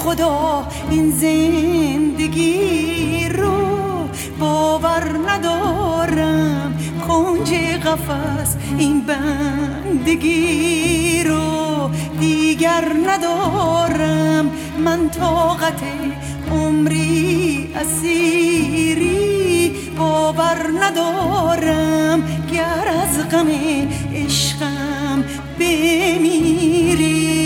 خدا این زندگی رو باور ندارم، کنج قفس این بندگی رو دیگر ندارم. من طاقت عمری اسیری باور ندارم، گر از غم عشقم بمیری.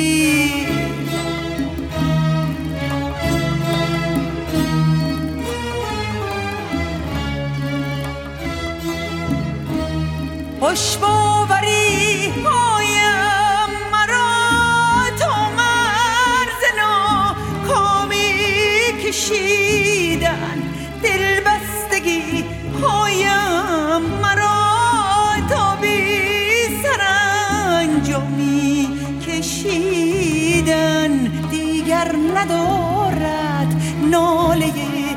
خوش باوری هایم مرا تا مرز ناکامی کشیدن، دل بستگی هایم مرا تا بی سرانجامی کشیدن. دیگر ندارد ناله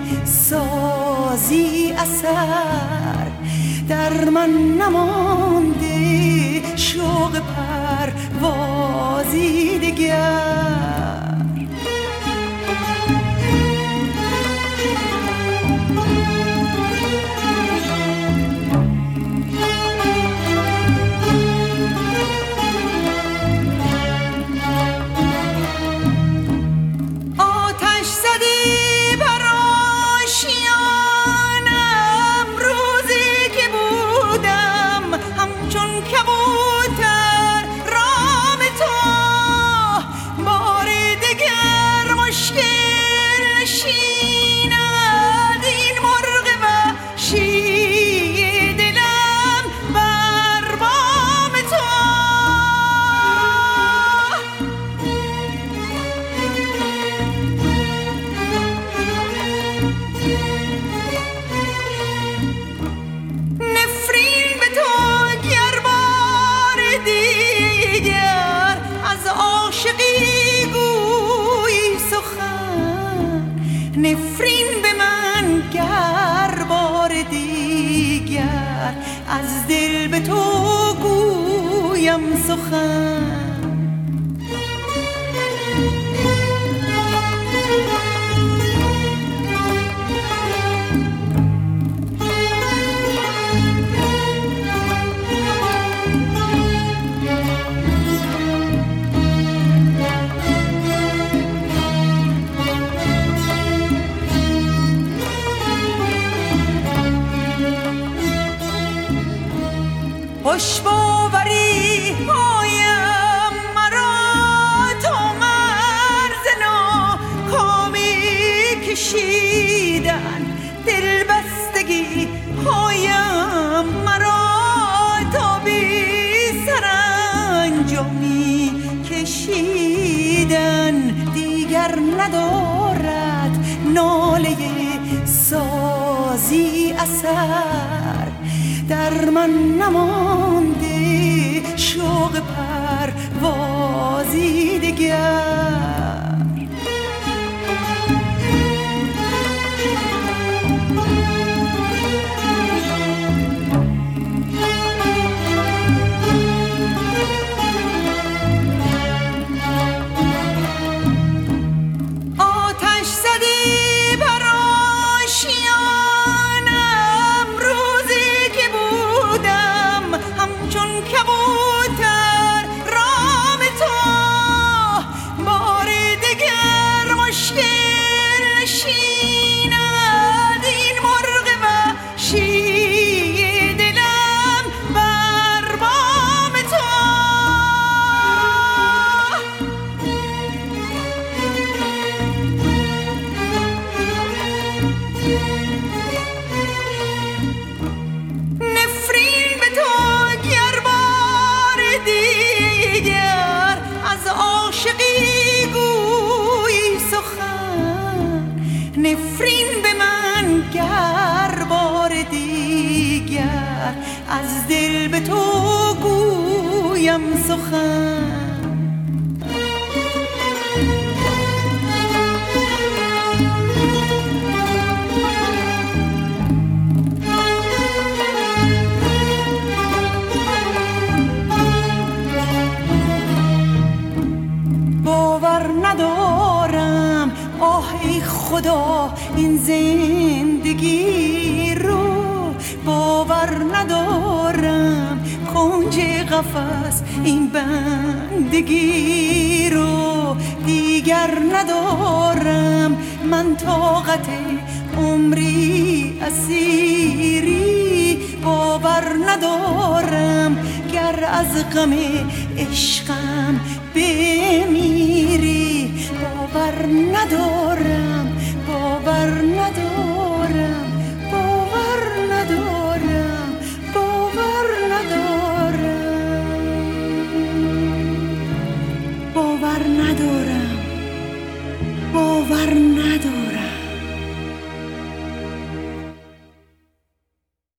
سازی اثر، در من نمانده شوق پروازی دگر. آتش زدی بر آشیانم روزی که بودم همچون کبوتر رام تو. بار دگر مشکل نشیند این مرغ وحشی دلم بر بام تو. نفرین به تو گر بار دیگر از عاشقی گویی سخن، نفرین به من گر بار دیگر از دل به تو گویم سخن. خوش باوری هایم مرا تا مرز ناکامی کشیدن، دل بستگی هایم مرا تا بی سرانجامی کشیدن. دیگر ندارد ناله سازی اثر، در من نمانده شوق پروازی دگر. آتش زدی بر آشیانم روزی که بودم همچون کبوتر رام تو. بار دگر مشکل نشیند این مرغ وحشی دلم بر بام تو. نفرین به تو گر بار دیگر از عاشقی گویی سخن، نفرین به من گر بار دیگر از دل به تو گویم سخن. باور ندارم این زندگی رو باور ندارم، کنج قفس این بندگی رو دیگر ندارم. من طاقت عمری اسیری باور ندارم، گر از غم عشقم بمیری باور ندارم.